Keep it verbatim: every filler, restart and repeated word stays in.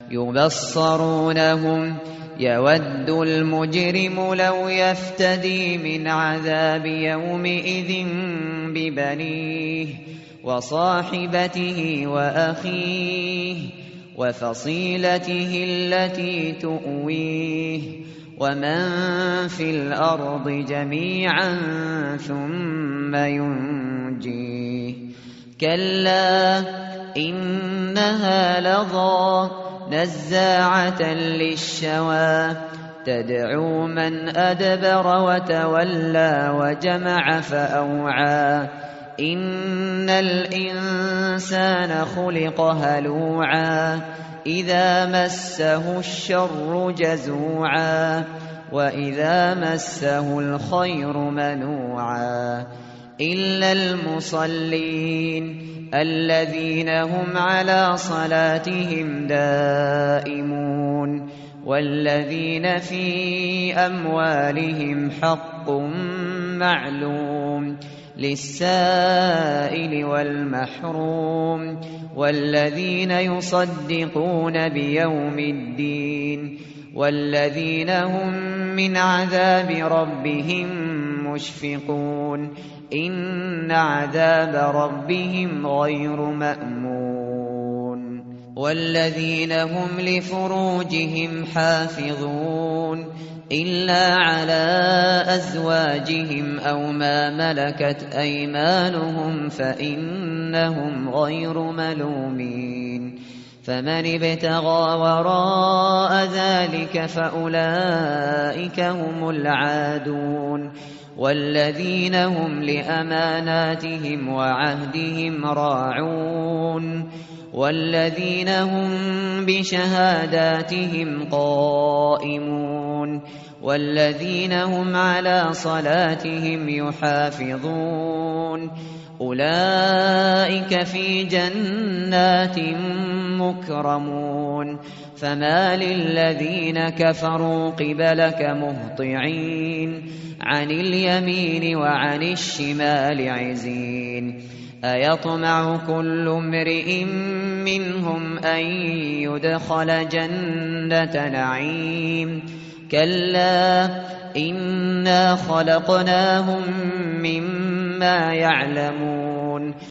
يبصرونهم يود المجرم لو يفتدي من عذاب يومئذ ببنيه وصاحبته وأخيه وفصيلته التي تؤويه ومن في الأرض جميعا ثم ينجيه كلا إنها لظى نزاعة للشوى تدعو من أدبر وتولى وجمع فأوعى إن الإنسان خلق هلوعا إذا مسه الشر جزوعا وإذا مسه الخير منوعا إلا المصلين الذين هم على صلاتهم دائمون والذين في أموالهم حق معلوم للسائل والمحروم والذين يصدقون بيوم الدين والذين هم من عذاب ربهم مشفقون إن عذاب ربهم غير مأمون والذين هم لفروجهم حافظون إلا على أزواجهم أو ما ملكت أيمانهم فإنهم غير ملومين فمن ابتغى وراء ذلك فأولئك هم العادون والذين هم لأماناتهم وعهدهم راعون والذين هم بشهاداتهم قائمون والذين هم على صلاتهم يحافظون أولئك في جنات مكرمون فما للذين كفروا قبلك مهطعين عن اليمين وعن الشمال عزين أيطمع كل امرئ منهم أن يدخل جنة نعيم كلا إنا خلقناهم مما يعلمون